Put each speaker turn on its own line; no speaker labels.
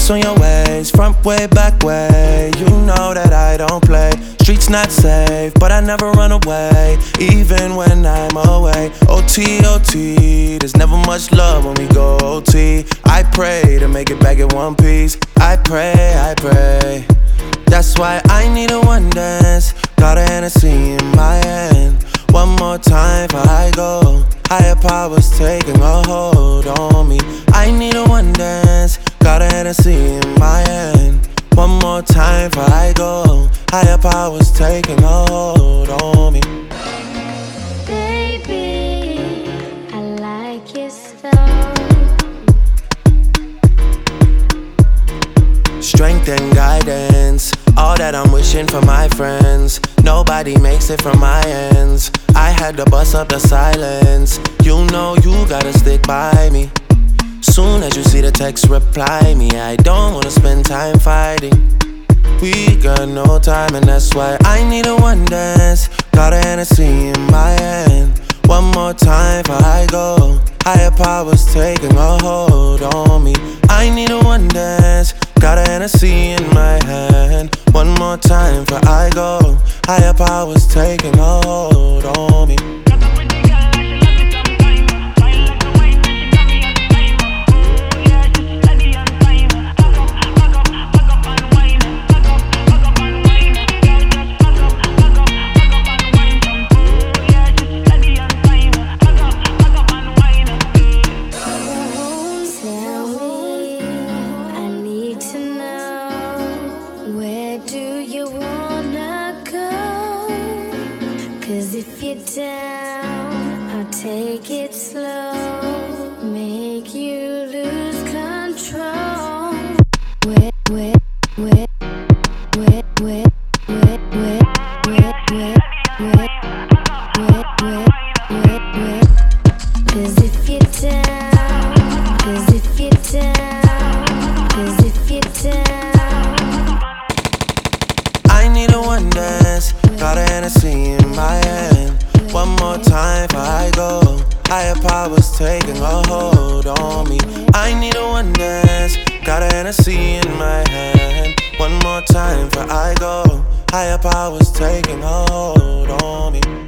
Ice on your waist, front way, back way. You know that I don't play. Streets not safe, but I never run away, even when I'm away. OT, OT, there's never much love when we go OT. I pray to make it back in one piece. I pray, I pray. That's why I need a one dance. Got a Hennessy in my hand. One more time before I go. Higher powers taking a hold on me. I need a one dance. Got a Hennessy in my hand. One more time before I go. Higher powers taking a hold on me.
Baby, I like it so.
Strength and guidance, all that I'm wishing for my friends. Nobody makes it from my ends. I had to bust up the silence. You know you gotta stick by me. Soon as you see the text, reply me. I don't wanna spend time fighting. We got no time and that's why I need a one dance. Got a Hennessy in my hand. One more time before I go. Higher powers taking a hold on me. I need a one dance. Got a Hennessy in my hand. One more time before I go. Higher powers taking a hold on me.
Cause if you're down, I'll take it slow, make you lose control. Wet, wet, wet, wet, wet, wet, wet, wet, wet, wet, wet, wet, wet, wet. Cause if you're down, cause if you're down, cause if you're down.
I need a one dance. Got a Hennessy in my hand. One more time before I go. Higher powers taking a hold on me. I need a one dance. Got a Hennessy in my hand. One more time before I go. Higher powers taking a hold on me.